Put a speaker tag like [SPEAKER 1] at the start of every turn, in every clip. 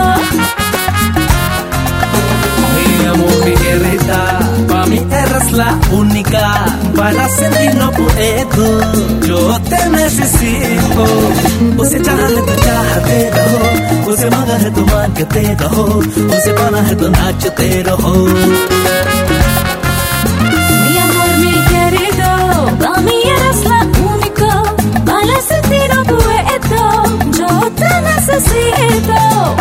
[SPEAKER 1] Mi amor, mi querida, para mí eres la única. Para sentir no puedo, yo te necesito. उसे चाहा है तो चाहते रहो, उसे मांगा है तो मांगते रहो, उसे पाना है तो नाचते रहो.
[SPEAKER 2] Mi amor, mi querido, para mí eres la única. Para sentir no puedo, yo te necesito.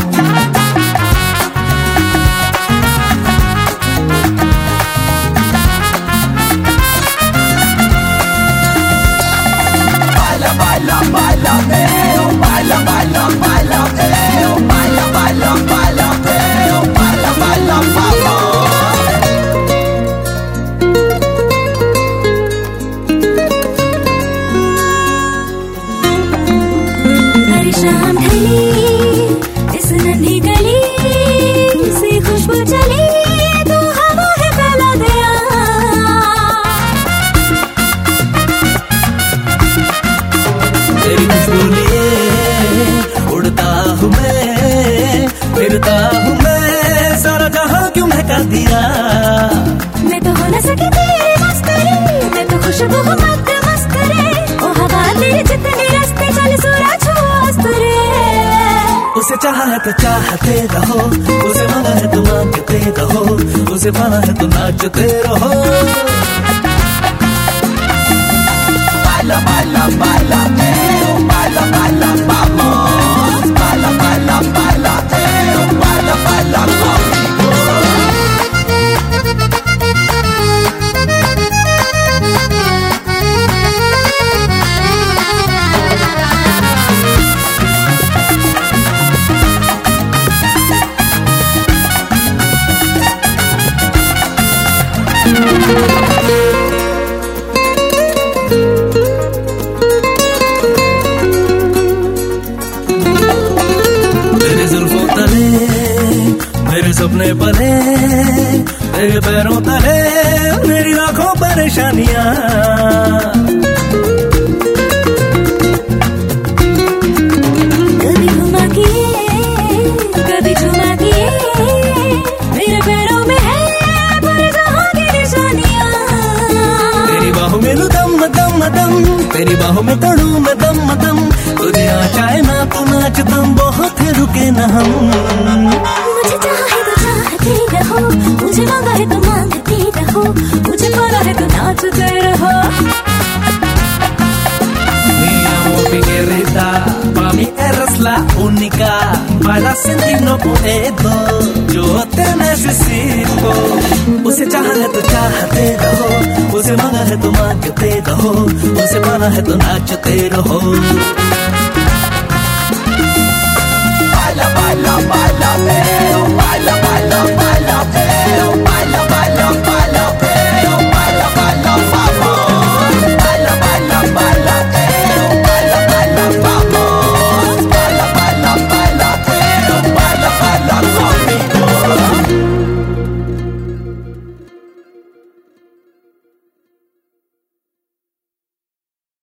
[SPEAKER 2] शाम ढली इस नन्ही गली से खुशबू चली तो हवा है फैला दिया.
[SPEAKER 1] तेरी खुशबू लिए उड़ता हूँ मैं, फिरता हूँ मैं, सारा जहां क्यों महका दिया.
[SPEAKER 2] मैं तो हो न सकी तेरी मस्करी, मैं तो खुशबू हूँ मत मस्करे. ओ हवा तेरे जितने रास्ते चल सूरज हो अस्तरे.
[SPEAKER 1] उसे चाहा है तो चाहते रहो, उसे मांगा है तो मांगते रहो, उसे पाना है तो नाचते रहो. Baila, baila, baila, baila, baila, vamos. Baila, baila, baila, baila, baila, vamos. तेरे जुल्फों तले मेरे सपने पले, तेरे पैरों तले मेरी लाखों परेशानियां.
[SPEAKER 2] कभी घुमा किए कभी झुमा किए, मेरे पैरों में है पर जहां की निशानियां.
[SPEAKER 1] तेरी बाहों में लूं दम दम दम, तेरी बाहों में तड़ू मैं दम दम. तुझे आ चाहे ना तो नाच दम, बहुत है रुके न हम.
[SPEAKER 2] मुझे चाहा है तो चाहते रहो, मुझे मांगा है तो मांगते रहो, मुझे पाना है तो नाचते रहो.
[SPEAKER 1] Mi amor, mi querida, para mí eres la única. Para sentir no puedo, yo te necesito. उसे चाहा है तो चाहते रहो, उसे मांगा है तो मांगते रहो, उसे पाना है तो नाचते रहो. Baila, baila, baila.